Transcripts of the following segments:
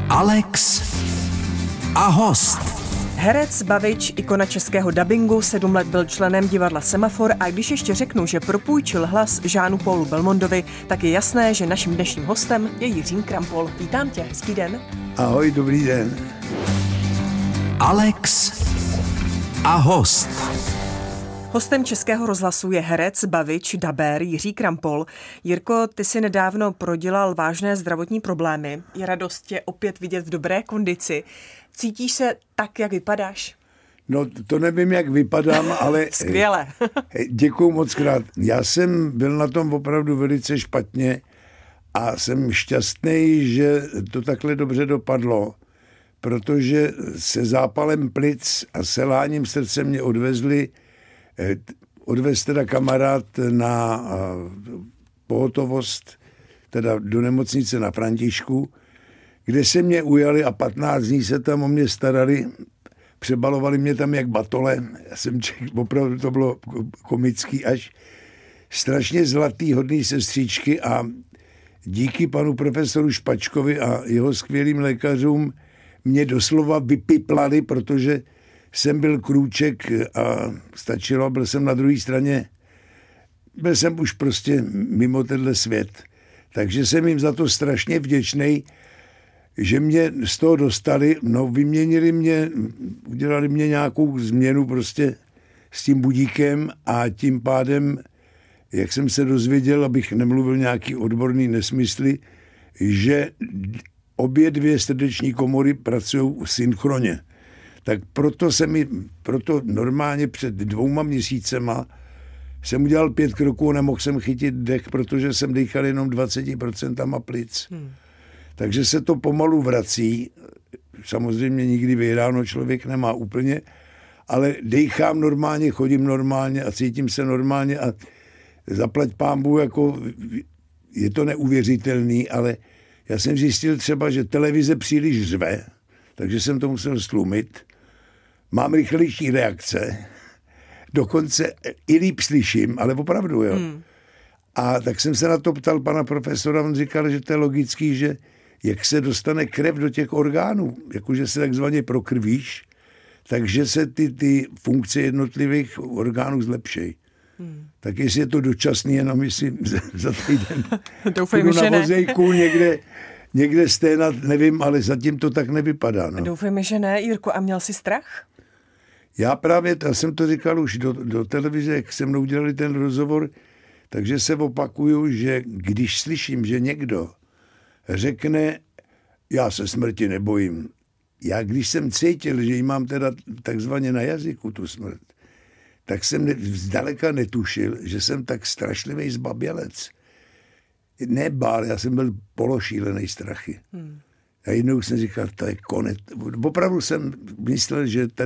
Alex a host. Herec, bavič, ikona českého dabingu, 7 let byl členem divadla Semafor a když ještě řeknu, že propůjčil hlas Jeanu Paulu Belmondovi, tak je jasné, že naším dnešním hostem je Jiří Krampol. Vítám tě, hezký den. Ahoj, dobrý den. Alex a host. Hostem Českého rozhlasu je herec, bavič, dabér Jiří Krampol. Jirko, ty si nedávno prodělal vážné zdravotní problémy. Je radost tě opět vidět v dobré kondici. Cítíš se tak, jak vypadáš? No, to nevím, jak vypadám, ale... Skvěle. Děkuju moc krát. Já jsem byl na tom opravdu velice špatně a jsem šťastný, že to takhle dobře dopadlo, protože se zápalem plic a selháním srdce mě odvez teda kamarád na pohotovost, teda do nemocnice na Františku, kde se mě ujali a 15 dní se tam o mě starali, přebalovali mě tam jak batole. Já jsem opravdu to bylo komický až strašně zlatý, hodný sestřičky a díky panu profesoru Špačkovi a jeho skvělým lékařům mě doslova vypiplali, protože jsem byl krůček a stačilo, byl jsem na druhé straně, byl jsem už prostě mimo tenhle svět. Takže jsem jim za to strašně vděčnej, že mě z toho dostali, vyměnili mě, udělali mě nějakou změnu prostě s tím budíkem a tím pádem, jak jsem se dozvěděl, abych nemluvil nějaký odborný nesmysly, že obě dvě srdeční komory pracují synchronně. Tak proto normálně před 2 měsícema jsem udělal 5 kroků a nemohl jsem chytit dech, protože jsem dýchal jenom 20% plic. Takže se to pomalu vrací. Samozřejmě nikdy vyhráno člověk nemá úplně, ale dýchám normálně, chodím normálně a cítím se normálně a zaplať pánbůh, jako je to neuvěřitelný, ale já jsem zjistil třeba, že televize příliš řve, takže jsem to musel stlumit. Mám rychlejší reakce, dokonce i líp slyším, ale opravdu, jo. A tak jsem se na to ptal pana profesora, on říkal, že to je logický, že jak se dostane krev do těch orgánů, jakože se takzvaně prokrvíš, takže se ty funkce jednotlivých orgánů zlepšejí. Tak jestli je to dočasný, jenom jestli za týden Doufejme, na vozejku někde sténat, nevím, ale zatím to tak nevypadá. No. Doufejme, že ne. Jirko, a měl jsi strach? Já jsem to říkal už do televize, jak se mnou dělali ten rozhovor, takže se opakuju, že když slyším, že někdo řekne, já se smrti nebojím. Já když jsem cítil, že ji mám teda takzvaně na jazyku, tu smrt, tak jsem zdaleka netušil, že jsem tak strašlivý zbabělec. Nebál, já jsem byl pološílený strachy. A jednou jsem říkal, to je konec. Opravdu jsem myslel,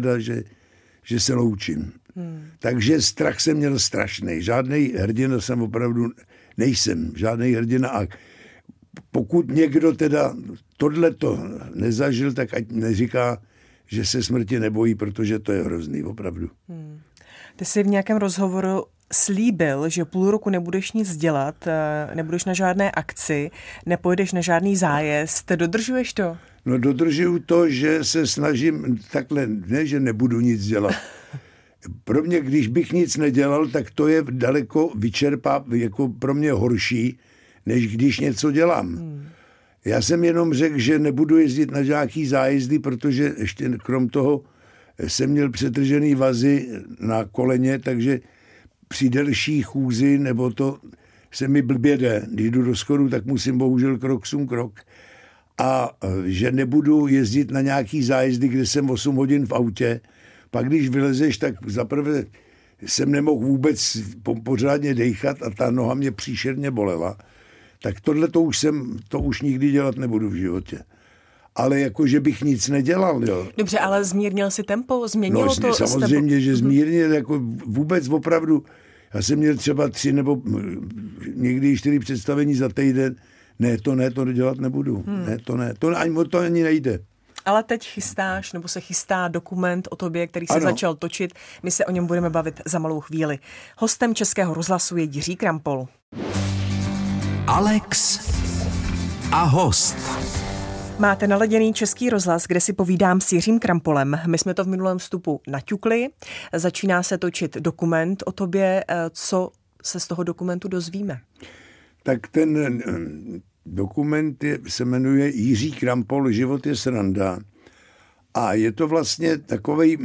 že se loučím. Takže strach jsem měl strašný. Žádnej hrdina jsem opravdu nejsem. Žádnej hrdina. A pokud někdo teda tohleto nezažil, tak ať neříká, že se smrti nebojí, protože to je hrozný, opravdu. Ty jsi v nějakém rozhovoru slíbil, že půl roku nebudeš nic dělat, nebudeš na žádné akci, nepojedeš na žádný zájezd. Dodržuješ to? No dodržuju to, že se snažím takhle, ne, že nebudu nic dělat. Pro mě, když bych nic nedělal, tak to je daleko jako pro mě horší, než když něco dělám. Já jsem jenom řekl, že nebudu jezdit na nějaký zájezdy, protože ještě krom toho jsem měl přetržený vazy na koleně, takže při delší chůzi, nebo to se mi blbě jde. Když jdu do schodu, tak musím bohužel krok. A že nebudu jezdit na nějaký zájezdy, kde jsem 8 hodin v autě. Pak když vylezeš, tak zaprvé jsem nemohl vůbec pořádně dejchat a ta noha mě příšerně bolela. Tak tohle to už nikdy dělat nebudu v životě. Ale jako, že bych nic nedělal, jo. Dobře, ale zmírnil si tempo? Změnilo to? Samozřejmě, že zmírnil, jako vůbec opravdu. Já jsem měl třeba 3 nebo někdy 4 představení za týden. To dělat nebudu. To ani nejde. Ale teď chystáš, nebo se chystá dokument o tobě, který se začal točit. My se o něm budeme bavit za malou chvíli. Hostem Českého rozhlasu je Jiří Krampol. Alex a host. Máte naladěný Český rozhlas, kde si povídám s Jiřím Krampolem. My jsme to v minulém vstupu naťukli. Začíná se točit dokument o tobě. Co se z toho dokumentu dozvíme? Tak ten dokument se jmenuje Jiří Krampol, život je sranda. A je to vlastně takovej,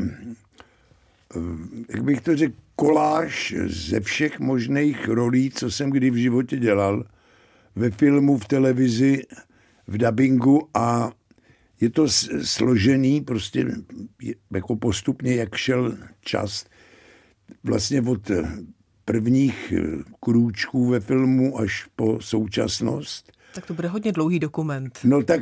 jak bych to řekl, koláž ze všech možných rolí, co jsem kdy v životě dělal. Ve filmu, v televizi, v dabingu, a je to složený prostě jako postupně, jak šel čas. Vlastně od prvních krůčků by až po současnost. Tak to bude hodně dlouhý dokument. No tak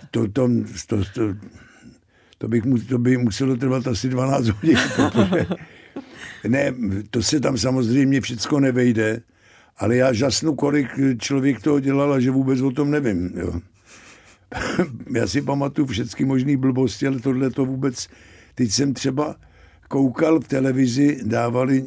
to by muselo trvat asi 12 hodin, protože ne, to se tam samozřejmě všecko nevejde, ale já žasnu, kolik člověk toho dělal a že vůbec o tom nevím. Jo. Já si pamatuju všechny možný blbosti, ale tohle to vůbec... Teď jsem třeba koukal v televizi, dávali,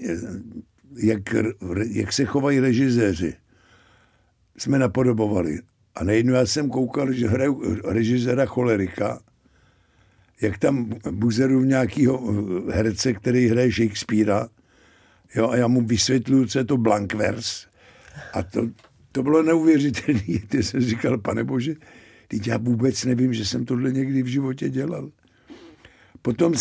jak se chovají režiséři. Jsme napodobovali. A najednou já jsem koukal, že hraju režiséra cholerika, jak tam buzeru nějakýho herce, který hraje Shakespearea, jo, a já mu vysvětluju, co je to blank vers. A to bylo neuvěřitelné. Ty jsem říkal, pane bože, teď já vůbec nevím, že jsem tohle někdy v životě dělal. Potom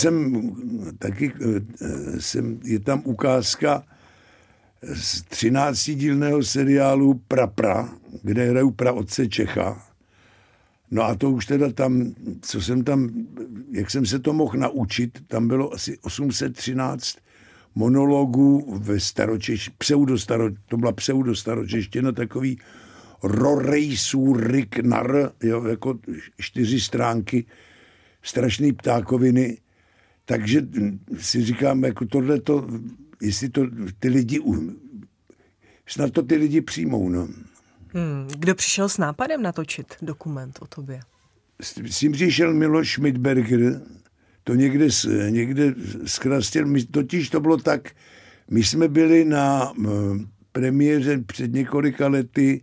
je tam ukázka z 13dílného seriálu Pra, kde hraju praotce Čecha. No a to už teda tam, jak jsem se to mohl naučit, tam bylo asi 813 monologů ve to byla pseudostaročeština, takový Rorejsů Riknar, jo, jako 4 stránky, strašný ptákoviny. Takže si říkám, jako tohleto, jestli to ty lidi, snad to ty lidi přijmou, no. Kdo přišel s nápadem natočit dokument o tobě? S tím přišel Miloš Schmidberger, to někde zkrastil. Totiž to bylo tak, my jsme byli na premiéře před několika lety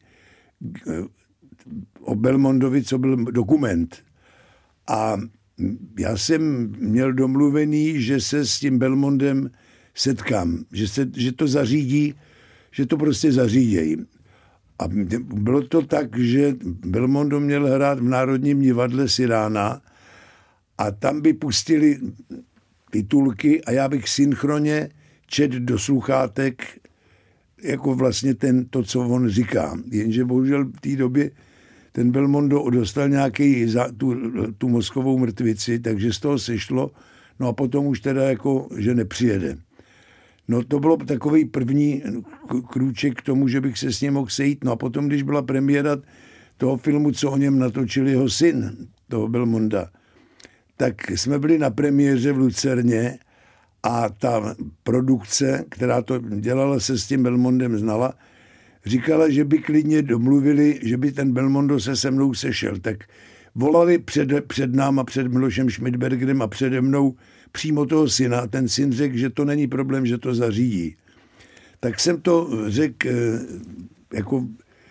o Belmondovi, co byl dokument. A já jsem měl domluvený, že se s tím Belmondem setkám, že to zařídí, že to prostě zařídějí. A bylo to tak, že Belmondo měl hrát v Národním divadle Sirána a tam by pustili titulky a já bych synchronně četl do sluchátek jako vlastně to, co on říká. Jenže bohužel v té době ten Belmondo dostal nějaký tu mozkovou mrtvici, takže z toho sešlo, no a potom už teda jako, že nepřijede. No to bylo takový první krůček k tomu, že bych se s ním mohl sejít. No a potom, když byla premiéra toho filmu, co o něm natočil jeho syn, toho Belmonda, tak jsme byli na premiéře v Lucerně a ta produkce, která to dělala, se s tím Belmondem znala, říkala, že by klidně domluvili, že by ten Belmondo se mnou sešel. Tak volali před náma, před Milošem Schmidbergerem a přede mnou přímo toho syna. Ten syn řekl, že to není problém, že to zařídí. Tak jsem to řekl jako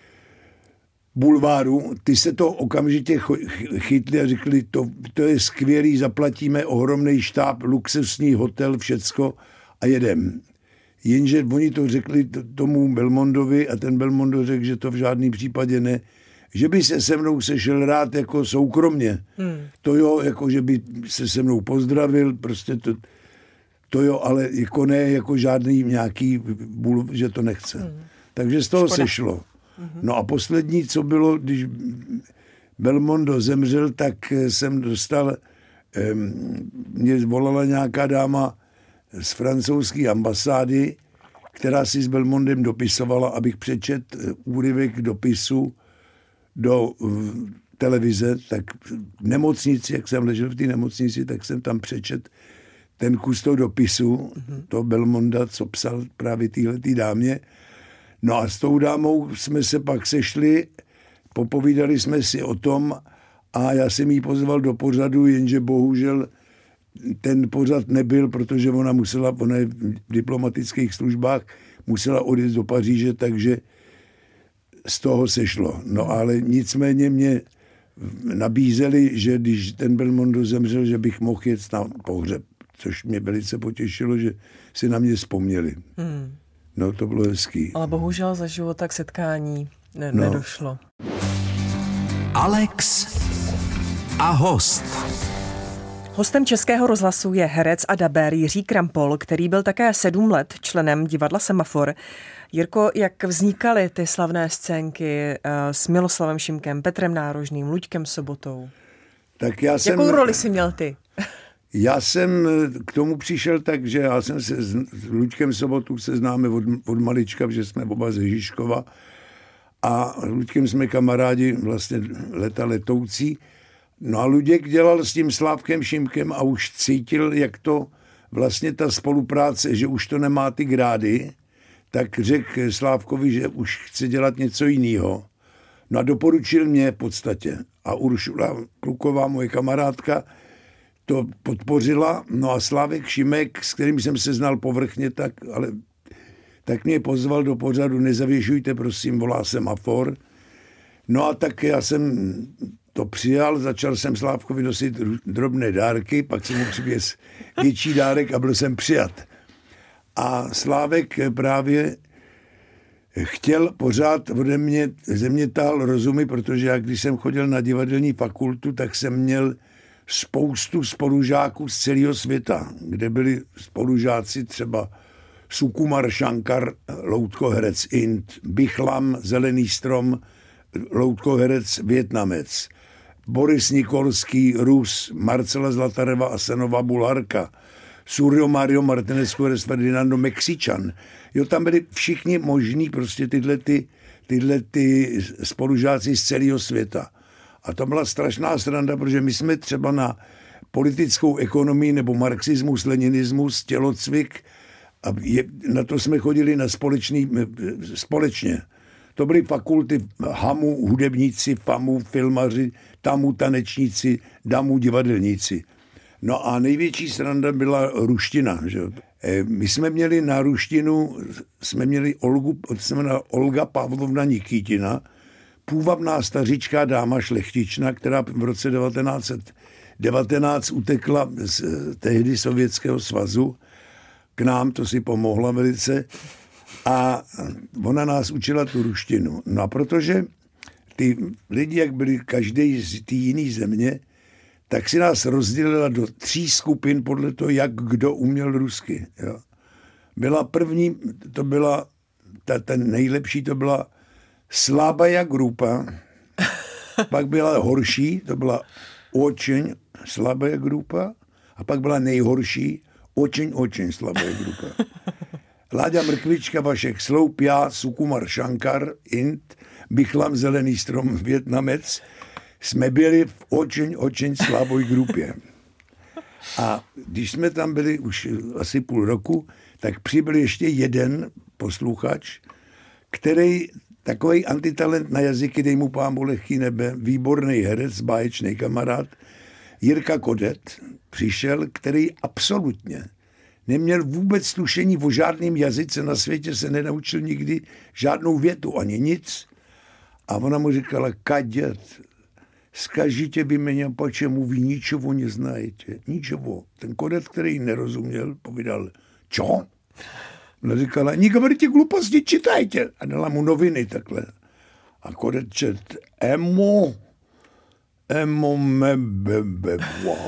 bulváru, ty se to okamžitě chytli a řekli, to je skvělý, zaplatíme ohromný štáb, luxusní hotel, všecko a jedem. Jenže oni to řekli tomu Belmondovi a ten Belmondo řekl, že to v žádném případě ne, že by se mnou sešel rád jako soukromně. To jo, jako že by se mnou pozdravil, prostě to jo, ale jako ne, jako žádný nějaký že to nechce. Takže z toho sešlo. No a poslední, co bylo, když Belmondo zemřel, tak jsem dostal, mě volala nějaká dáma z francouzské ambasády, která si s Belmondem dopisovala, abych přečet úryvek dopisu do televize, tak v nemocnici, jak jsem ležel v té nemocnici, tak jsem tam přečet ten kus toho dopisu, toho Belmonda, co psal právě téhletý dámě. No a s tou dámou jsme se pak sešli, popovídali jsme si o tom a já jsem jí pozval do pořadu, jenže bohužel ten pořad nebyl, protože ona je v diplomatických službách, musela odjít do Paříže, takže z toho sešlo. No ale nicméně mě nabízeli, že když ten Belmondo zemřel, že bych mohl jet na pohřeb. Což mě velice potěšilo, že si na mě vzpomněli. No, to bylo hezký. Ale bohužel za života k setkání nedošlo. Alex a host. Hostem Českého rozhlasu je herec a dabér Jiří Krampol, který byl také 7 let členem divadla Semafor. Jirko, jak vznikaly ty slavné scénky s Miloslavem Šimkem, Petrem Nárožným, Luďkem Sobotou? Tak jakou roli jsi měl ty? Já jsem k tomu přišel tak, že já jsem se s Luďkem Sobotou se známe od malička, protože jsme oba ze Žižkova a s Luďkem jsme kamarádi vlastně letoucí. No a Luděk dělal s tím Slávkem Šimkem a už cítil, jak to vlastně ta spolupráce, že už to nemá ty grády, tak řekl Slávkovi, že už chce dělat něco jiného. No a doporučil mě v podstatě. A Uršula Kluková, moje kamarádka, to podpořila. No a Slávek Šimek, s kterým jsem se znal povrchně, tak mě pozval do pořadu Nezavěšujte, prosím, volá Semafor. No a tak já jsem to přijal, začal jsem Slávkovi nosit drobné dárky, pak jsem mu přivěz větší dárek a byl jsem přijat. A Slávek právě chtěl pořád ode mě, ze mě tahal rozumy, protože já, když jsem chodil na divadelní fakultu, tak jsem měl spoustu spolužáků z celého světa, kde byli spolužáci třeba Sukumar Shankar, loutkoherec Ind, Bichlam, Zelený strom, loutkoherec Vietnamec, Boris Nikolský, Rus, Marcela Zlatareva a Senova Bulharka, Suryo Mario Martinez Juárez Ferdinando Mexičan. Jo, tam byli všichni možní prostě tyhle spolužáci z celého světa. A to byla strašná sranda, protože my jsme třeba na politickou ekonomii nebo marxismus, leninismus, tělocvik, a na to jsme chodili na společně. To byly fakulty HAMu, hudebníci, FAMu, filmaři, TAMu, tanečníci, DAMu, divadelníci. No a největší sranda byla ruština. Že? My jsme měli na ruštinu, Olga Pavlovna Nikýtina, půvabná stařičká dáma šlechtična, která v roce 1919 utekla z tehdy Sovětského svazu k nám, to si pomohla velice, a ona nás učila tu ruštinu. No a protože ty lidi, jak byli každý z té jiné země, tak si nás rozdělila do 3 skupin podle toho, jak kdo uměl rusky. Jo. Byla první, to byla, ten nejlepší, to byla Slabá grupa, pak byla horší, to byla очень slabá grupa, a pak byla nejhorší, очень slabá grupa. Láďa Mrkvička, Vašek Sloup, já, Sukumar Shankar, Ind, Bichlam, Zelený strom, Vietnamec, jsme byli v очень slabé grupě. A když jsme tam byli už asi půl roku, tak přibyl ještě jeden posluchač, který takový antitalent na jazyky, dej mu pámu lehký nebe, výborný herec, báječný kamarád, Jirka Kodet, přišel, který absolutně neměl vůbec tušení o žádném jazyce na světě, se nenaučil nikdy žádnou větu, ani nic. A ona mu říkala, Kadět, skažitě vy mě, počemu vy ničeho neznáte. Ničeho. Ten Kodet, který nerozuměl, povídal, čo? Ona říkala, negovorite gluposti, čitajte. A dala mu noviny takhle. A Kodet čet, emo mebe,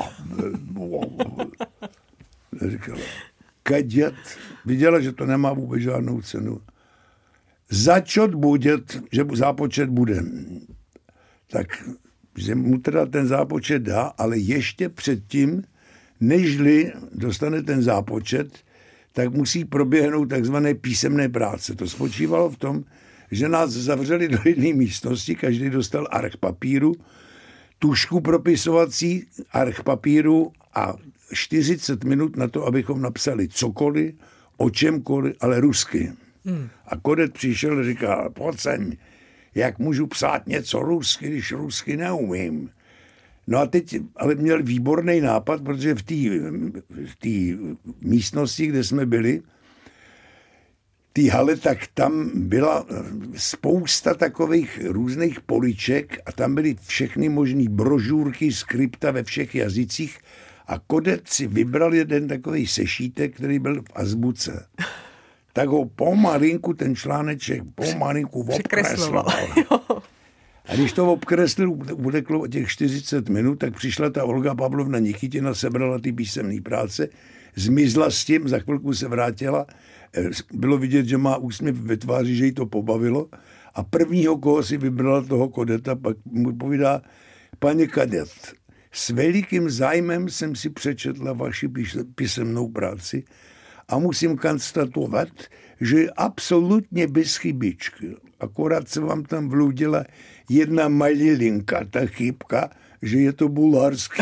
říkala, Kadět, viděla, že to nemá vůbec žádnou cenu. Začot budět, že zápočet bude. Tak že mu teda ten zápočet dá, ale ještě předtím, nežli dostane ten zápočet, tak musí proběhnout takzvané písemné práce. To spočívalo v tom, že nás zavřeli do jedné místnosti, každý dostal arch papíru, tušku propisovací, arch papíru a 40 minut na to, abychom napsali cokoliv, o čemkoliv, ale rusky. A Kodet přišel a říkal, pojď sem, jak můžu psát něco rusky, když rusky neumím. No a teď ale měl výborný nápad, protože v té místnosti, kde jsme byli, té hale, tak tam byla spousta takových různých poliček a tam byly všechny možný brožurky, skripta ve všech jazycích a Kodet si vybral jeden takový sešítek, který byl v azbuce. Tak ho pomalinku, ten článeček pomalinku obkresloval. A když to obkreslil, uteklo těch 40 minut, tak přišla ta Olga Pavlovna Nikitina, sebrala ty písemné práce, zmizla s tím, za chvilku se vrátila, bylo vidět, že má úsměv ve tváři, že jí to pobavilo a prvního, koho si vybrala toho Kodeta, pak mu povídá, pane Kadet, s velikým zájmem jsem si přečetla vaši písemnou práci a musím konstatovat, že je absolutně bez chybičky. Akorát se vám tam vloudila jedna malilinka, ta chybka, že je to bulharský.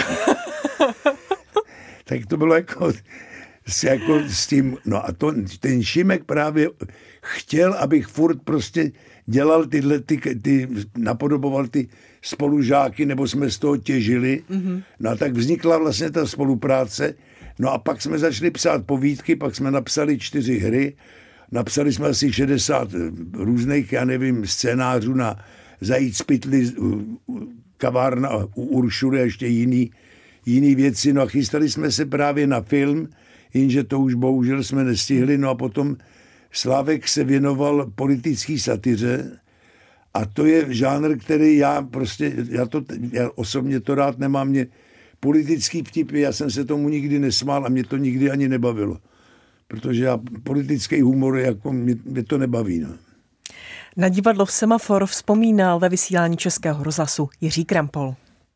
Tak to bylo jako s tím, no a ten Šimek právě chtěl, abych furt prostě dělal napodoboval ty spolužáky, nebo jsme z toho těžili. Mm-hmm. No a tak vznikla vlastně ta spolupráce. No a pak jsme začali psát povídky, pak jsme napsali 4 hry, napsali jsme asi 60 různých, já nevím, scénářů na Zajít z pytli, kavárna u Uršuly a ještě jiný věci. No a chystali jsme se právě na film, jenže to už bohužel jsme nestihli. No a potom Slávek se věnoval politické satyře a to je žánr, který já osobně to rád nemám. Mě politický vtipy, já jsem se tomu nikdy nesmál a mě to nikdy ani nebavilo. Protože politický humor, jako mě to nebaví. No. Na divadlo v Semafor vzpomínal ve vysílání Českého rozhlasu Jiří Krampol.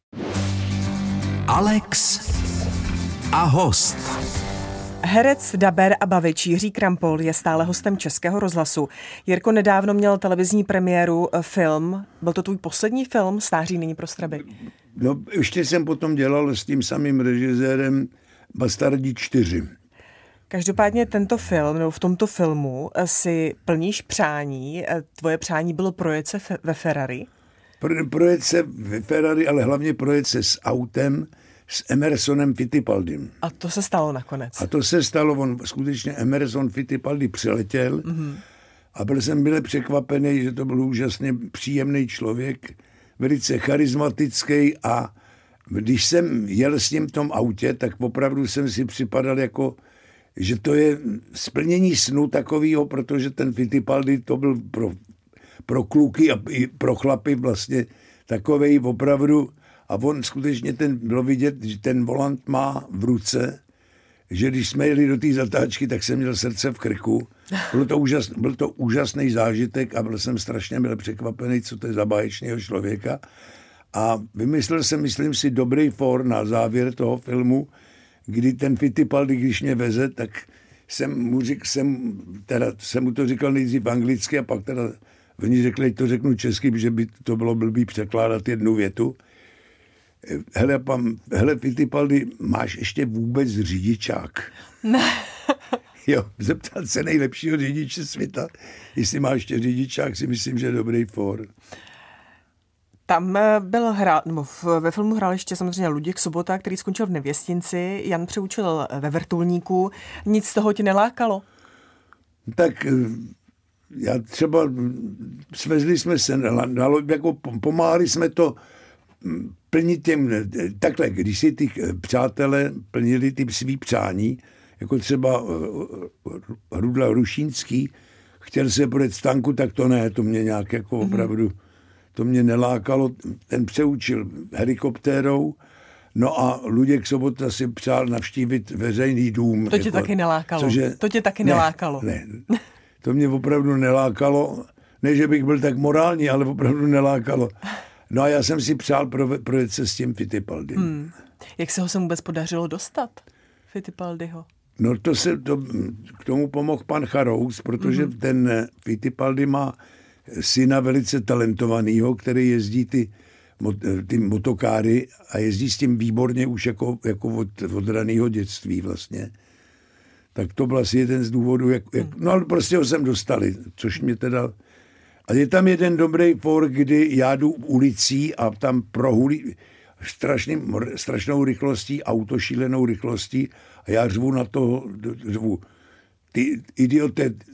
Alex a host. Herec, dabér a bavič Jiří Krampol je stále hostem Českého rozhlasu. Jirko, nedávno měl televizní premiéru film. Byl to tvůj poslední film? Stáří není pro straby. No, ještě jsem potom dělal s tím samým režisérem Bastardi 4. Každopádně tento film, nebo v tomto filmu si plníš přání. Tvoje přání bylo projet se ve Ferrari? Projet se ve Ferrari, ale hlavně projet se s autem, s Emersonem Fittipaldym. A to se stalo nakonec. A to se stalo, on skutečně Emerson Fittipaldi přiletěl a byl jsem byle překvapený, že to byl úžasně příjemný člověk, velice charismatický a když jsem jel s ním v tom autě, tak opravdu jsem si připadal jako, že to je splnění snu takovýho, protože ten Fittipaldi to byl pro kluky a i pro chlapy vlastně takovej opravdu. A on skutečně bylo vidět, že ten volant má v ruce, že když jsme jeli do té zatáčky, tak jsem měl srdce v krku. Byl to úžasný zážitek a byl jsem strašně byl překvapený, co to je za báječného člověka. A vymyslel jsem, myslím si, dobrý for na závěr toho filmu, kdy ten Fittipaldi, když mě veze, tak jsem mu to říkal nejdřív anglicky a pak teda oni řekli, že to řeknu česky, protože by to bylo blbý překládat jednu větu. Hele, Fittipaldi, máš ještě vůbec řidičák? Ne. Jo, zeptat se nejlepšího řidiče světa, jestli máš ještě řidičák, si myslím, že je dobrý for. Tam ve filmu hrál ještě samozřejmě Luděk Sobota, který skončil v Nevěstinci, Jan Přeučil ve Vrtulníku. Nic z toho ti nelákalo? Tak já třeba svezli jsme se, jako pomáhali jsme to plnit takhle, když si ty přátelé plnili ty svý přání, jako třeba Rudla Rušínský, chtěl se projet v tanku, tak to ne, to mě nějak jako opravdu, to mě nelákalo, ten Přeučil helikoptérou, no a Luděk Sobota si přál navštívit veřejný dům. To tě taky nelákalo. To tě taky nelákalo. Ne, to mě opravdu nelákalo, ne, že bych byl tak morální, ale opravdu nelákalo. No a já jsem si přál projet se s tím Fittipaldym. Jak se ho sem vůbec podařilo dostat, Fittipaldiho? No k tomu pomohl pan Charous, protože ten Fittipaldi má syna velice talentovaného, který jezdí ty motokáry a jezdí s tím výborně už jako od raného dětství vlastně. Tak to byl asi jeden z důvodů, no ale prostě ho sem dostali, což mě teda... A je tam jeden dobrý for, kdy já jdu ulicí a tam prohulí strašnou rychlostí, šílenou rychlostí a já řvu na to, ty idiote,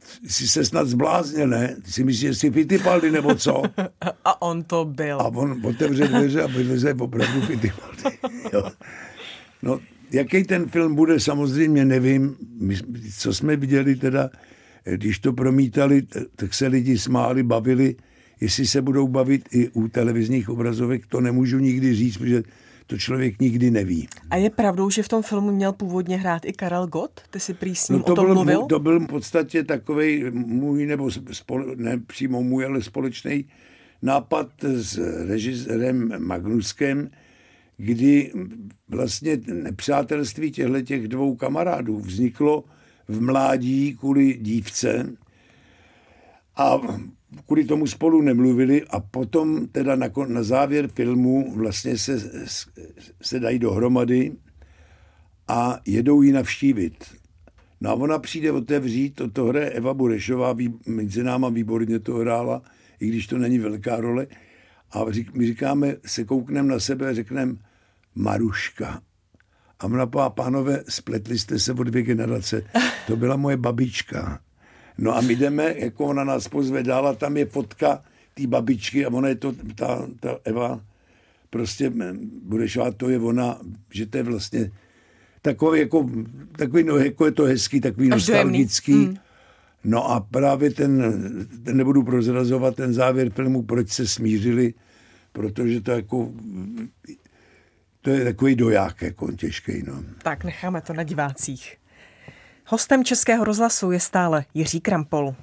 jsi se snad zbláznil, ne? Ty si myslíš, že jsi Fittipaldi, nebo co? A on to byl. A on otevře dveře a vyleze opravdu Fittipaldi. Jo. No, jaký ten film bude, samozřejmě nevím. My, co jsme viděli teda, když to promítali, tak se lidi smáli, bavili. Jestli se budou bavit i u televizních obrazovek, to nemůžu nikdy říct, protože to člověk nikdy neví. A je pravdou, že v tom filmu měl původně hrát i Karel Gott? Ty si prý s ním to o tom mluvil? To byl v podstatě takovej můj, nebo ne přímo můj, ale společný nápad s režisérem Magnuskem, kdy vlastně nepřátelství těch dvou kamarádů vzniklo v mládí kvůli dívce a kvůli tomu spolu nemluvili a potom teda na závěr filmu vlastně se dají dohromady a jedou ji navštívit. No a ona přijde otevřít, to hraje Eva Burešová, mezi náma výborně to hrála, i když to není velká role. A my říkáme, se koukneme na sebe a řekneme Maruška. A ona pová, pánové, spletli jste se o 2 generace. To byla moje babička. No a my jdeme, jako ona nás pozve dál a tam je fotka té babičky a ona je to, ta Eva, prostě Burešová, to je ona, že to je vlastně takový, no, jako je to hezký, takový nostalgický. No a právě ten nebudu prozrazovat ten závěr filmu, proč se smířili, protože to je takový doják, jako těžký, no. Tak necháme to na divácích. Hostem Českého rozhlasu je stále Jiří Krampol.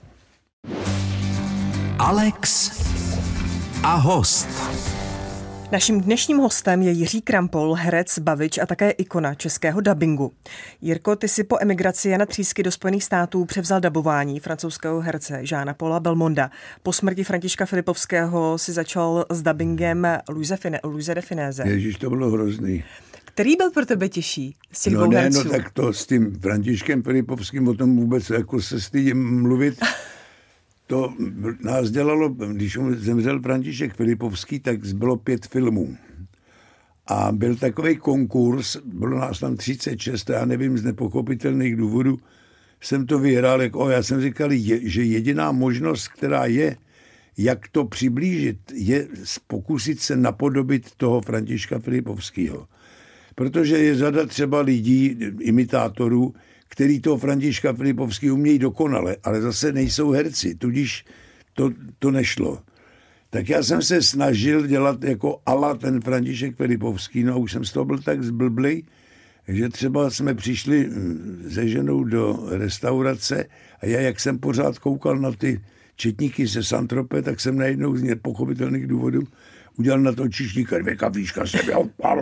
Alex a host. Naším dnešním hostem je Jiří Krampol, herec, bavič a také ikona českého dabingu. Jirko, ty si po emigraci Jana Třísky do Spojených států převzal dabování francouzského herce Jeana Paula Belmonda. Po smrti Františka Filipovského si začal s dabingem Louise de Finéze. Ježíš, to bylo hrozný. Který byl pro tebe těžší z těch dvou herců? No tak to s tím Františkem Filipovským o tom vůbec jako se stydím mluvit. To nás dělalo, když zemřel František Filipovský, tak bylo 5 filmů. A byl takový konkurs, bylo nás tam 36, a já nevím, z nepochopitelných důvodů jsem to vyhrál. Já jsem říkal, že jediná možnost, která je, jak to přiblížit, je pokusit se napodobit toho Františka Filipovského. Protože je řada třeba lidí, imitátorů, který toho Františka Filipovského umějí dokonale, ale zase nejsou herci, tudíž to nešlo. Tak já jsem se snažil dělat jako ala ten František Filipovský, no a už jsem z toho byl tak zblblý, že třeba jsme přišli se ženou do restaurace a já, jak jsem pořád koukal na ty četníky ze Saint-Tropez, tak jsem najednou z nepochopitelných důvodů udělal na to čišníka 2 kavíčka sebe.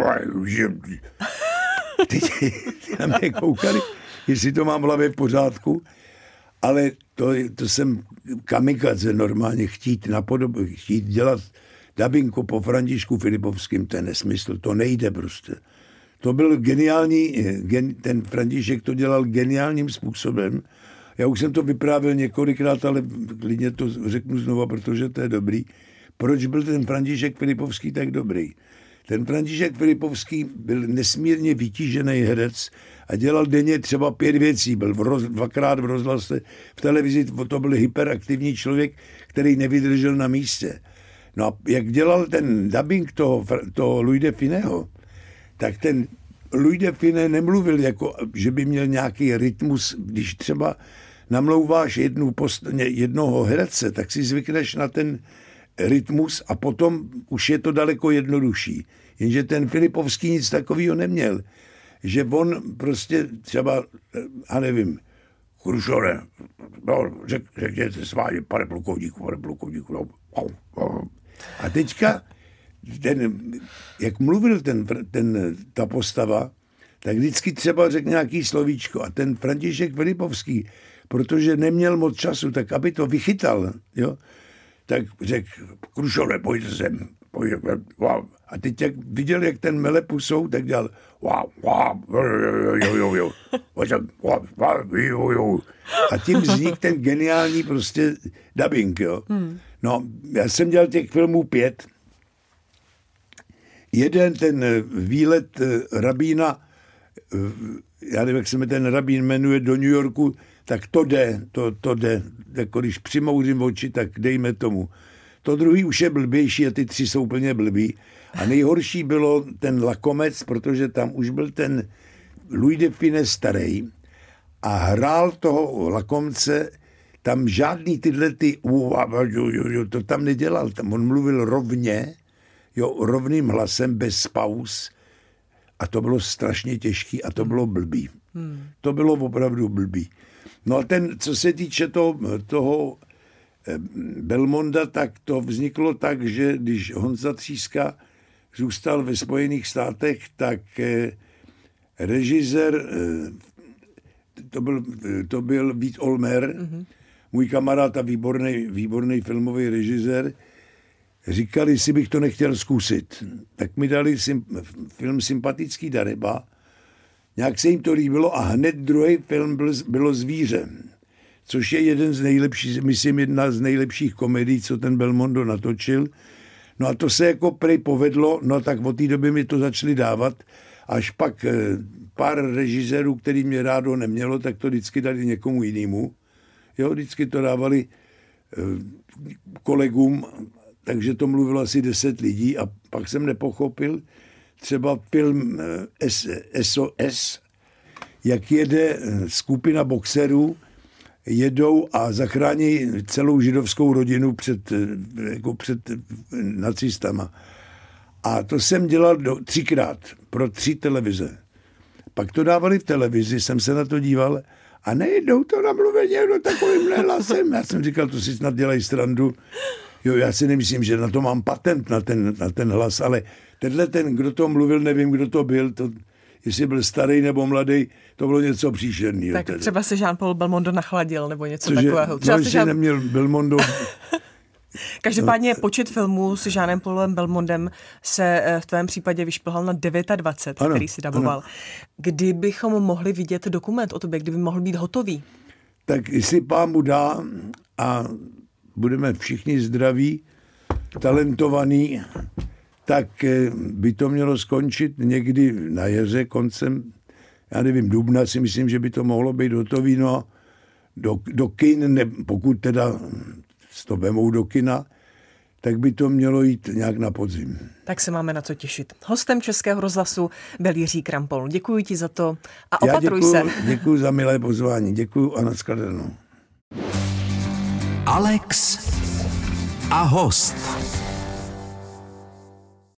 Teď na mě koukali, jestli to mám v hlavě v pořádku, ale to jsem kamikaze normálně chtít dělat dabingu po Františku Filipovským, to je nesmysl, to nejde prostě. To byl geniální, ten František to dělal geniálním způsobem. Já už jsem to vyprávěl několikrát, ale klidně to řeknu znova, protože to je dobrý. Proč byl ten František Filipovský tak dobrý? Ten František Filipovský byl nesmírně vytížený herec a dělal denně třeba 5 věcí. Byl 2krát v rozhlase, v televizi, to byl hyperaktivní člověk, který nevydržel na místě. No a jak dělal ten dubbing toho Louise de Finého, tak ten Louise de Finé nemluvil, jako, že by měl nějaký rytmus. Když třeba namlouváš jednoho herce, tak si zvykneš na ten rytmus a potom už je to daleko jednodušší. Jenže ten Filipovský nic takového neměl. Že on prostě třeba, a nevím, Krušore, no, řekněte s vámi, pane plukovníku, no. A teďka, jak mluvil ta postava, tak vždycky třeba řekl nějaký slovíčko. A ten František Filipovský, protože neměl moc času, tak aby to vychytal, jo, tak řekl, Krušore, pojďte sem, wow. A teď jak viděl, jak ten mele pusou, tak dělal a tím vznikl ten geniální prostě dabing, jo. No, já jsem dělal těch filmů 5. Jeden ten výlet rabína, já nevím, jak se mi ten rabín jmenuje, do New Yorku, tak to jde. Jako když přimouřím oči, tak dejme tomu. To druhý už je blbější a ty 3 jsou úplně blbý. A nejhorší bylo ten Lakomec, protože tam už byl ten Louis de Funès starý a hrál toho Lakomce, tam žádný tyhle to tam nedělal. Tam on mluvil rovně, rovným hlasem, bez pauz. A to bylo strašně těžký a to bylo blbý. To bylo opravdu blbý. No a co se týče toho Belmonda, tak to vzniklo tak, že když Honza Tříska zůstal ve Spojených státech, tak režisér, to byl Vít Olmer, můj kamarád a výborný filmový režisér, říkali, jestli bych to nechtěl zkusit. Tak mi dali film Sympatický darebá. Nějak se jim to líbilo a hned druhý film bylo Zvíře, což je jeden z nejlepších, myslím, jedna z nejlepších komedií, co ten Belmondo natočil. No a to se jako prej povedlo, no tak od té doby mi to začali dávat, až pak pár režisérů, který mě rádo nemělo, tak to vždycky dali někomu jinému. Jo, vždycky to dávali kolegům, takže to mluvilo asi 10 lidí a pak jsem nepochopil třeba film SOS, jak jede skupina boxerů, jedou a zachrání celou židovskou rodinu před nacistama. A to jsem dělal 3krát pro 3 televize. Pak to dávali v televizi, jsem se na to díval a nejednou to namluvil někdo takovýmhle hlasem. Já jsem říkal, to si snad dělají srandu. Jo, já si nemyslím, že na to mám patent, na ten hlas, ale kdo to mluvil, nevím, kdo to byl, jestli byl starý nebo mladý, to bylo něco příšerného. Tak tedy. Třeba se Jean-Paul Belmondo nachladil, nebo něco Cože, takového. Třeba no, neměl Belmondo... Každopádně počet filmů s Jeanem Paulem Belmondem se v tvém případě vyšplhal na 29, ano, který si daboval. Ano. Kdy bychom mohli vidět dokument o tobě, kdyby mohl být hotový? Tak jestli pán mu dá a budeme všichni zdraví, talentovaní, tak by to mělo skončit někdy na jaře, koncem, já nevím, dubna si myslím, že by to mohlo být hotový, no do kin, pokud teda to vemou do kina, tak by to mělo jít nějak na podzim. Tak se máme na co těšit. Hostem Českého rozhlasu byl Jiří Krampol. Děkuji ti za to a opatruj se. Děkuji za milé pozvání. Děkuji a nashledanou. Alex a host.